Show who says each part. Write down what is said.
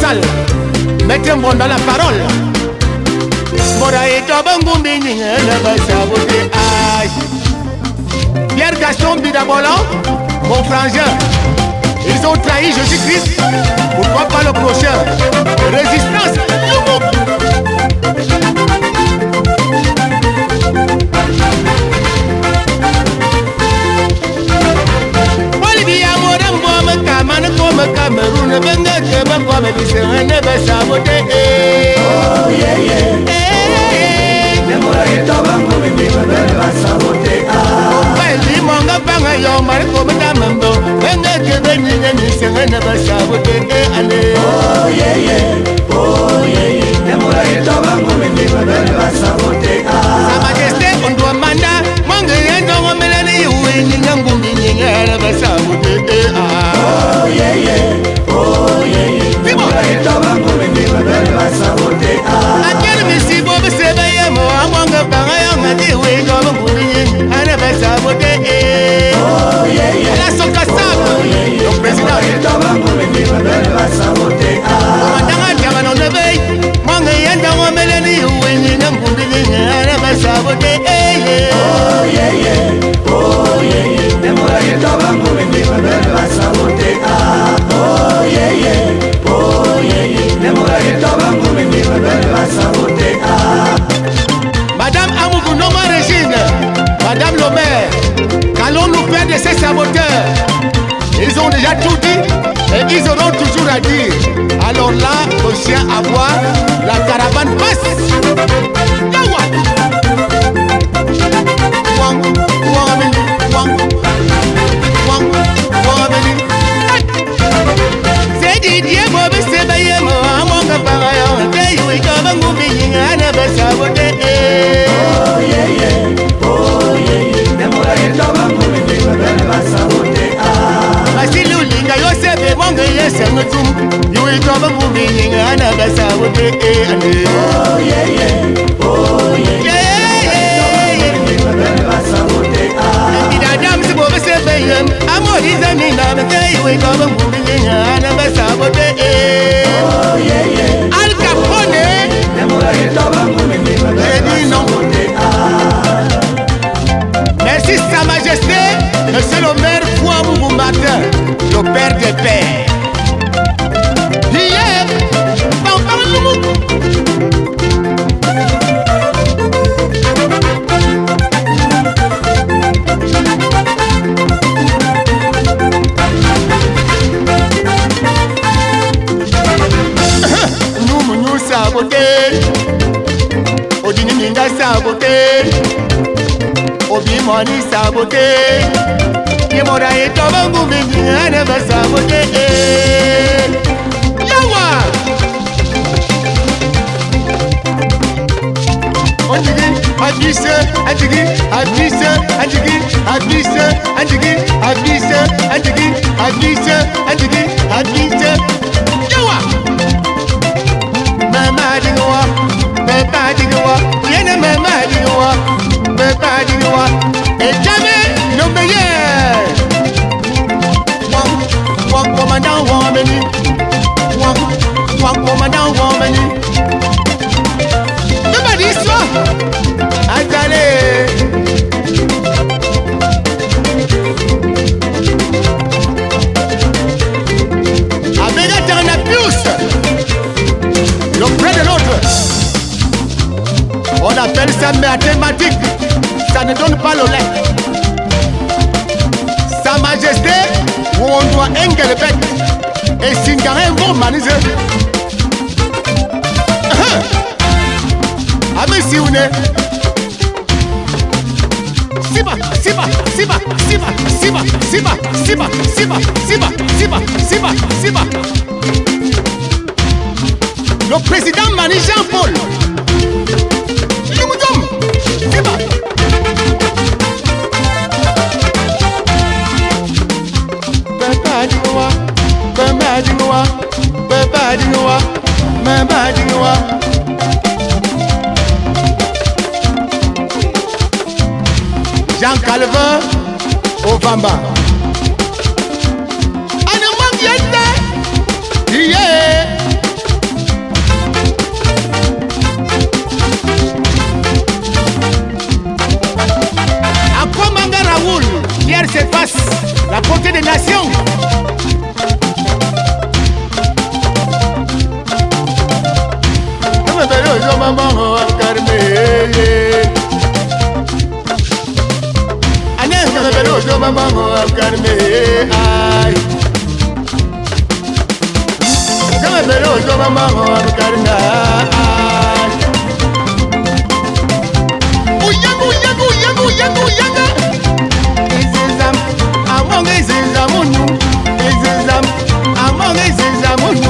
Speaker 1: salle. Mettez un bon dans la parole. Pierre Gaston Bidabolo, mon frangin. Ils ont trahi Jésus-Christ. Pourquoi pas le prochain? Résistance. Cameroun, venga que me come dice ne besabote. Oh yeah yeah. Ne mora ito bango mi me besabote. Beli monga banga yo mari come damendo. Venga que beni ni se ne besabote ale. Oh yeah yeah. Oh yeah yeah. Ne mora ito bango mi me besabote. Sa majesté on doit manda monga yendo ngomelani uwe ni ngumbi ni ngara besabote. Oh yeah yeah. Oh yeah yeah. Aquele me se bobe se vai mo amanga banga yanga di we go nguni ana besabote. Oh yeah yeah. La soka sabo. Le président Mandanga jama no lebe. Manga yenda ngomeleni we ni ngumbi ana besabote. Oh yeah yeah. Oh yeah yeah. Nemora yetaba ngumbi ana besabote. Oh yeah yeah. Oh yeah yeah. Nemora yetaba ngumbi ana besabote. Madame Amougou Noma Régine, Madame le maire, qu'allons-nous faire de ces saboteurs? Ils ont déjà tout dit et ils auront toujours à dire. Alors là, le chien à boire, la caravane passe. Yawa. Wang, wang ameni, wang, wang, wang ameni. C'est Didier Bobby Sebaye mo amonga parayon. They we go bangu binga na besabote. Oh yeah yeah, oh yeah yeah. Nemora yeto bangu binga besabote. Masilu linga yosebe monga yesengutum. You we go bangu binga na besabote. Oh yeah yeah, oh yeah yeah. Amoriza mina mkei we go bangu binga na besabote. Oh yeah yeah. Al Capone. Nemora yeto bangu binga besabote. Merci Sa Majesté, Monsieur le maire Fouamou Martin, le père des pères. Hier, nous saboter, Odini Minga saboter. Obi money sabote. Yemora eto bangu mingi ane besabote. Yawa. Ajigi, abise, ajigi, abise, ajigi, abise, ajigi, abise, ajigi, abise, ajigi, abise. Yawa. Mama diwa, mama diwa, yene mama diwa. Et jamais le meilleur. Wang commandant Wameni. Wang commandant Wameni. Ne m'a dit ça. Attendez. Avec Alternapius, le près de l'autre. On appelle ça mathématique. Ça ne donne pas le lait. Sa Majesté, où on doit engelbet et signer un bon manisé. Ah mais si on est Siba, Siba, Siba, Siba, Siba, Siba, Siba, Siba, Siba, Siba, Siba, Siba. Le président Mani Jean-Paul. Siba. Jean Calvin Ovamba. Anenga mebelo jo mamango abkarme ay Kama mebelo jo mamango abkarna ay Uyanga Izizam amonga izizamunu Izizam amonga izizamunu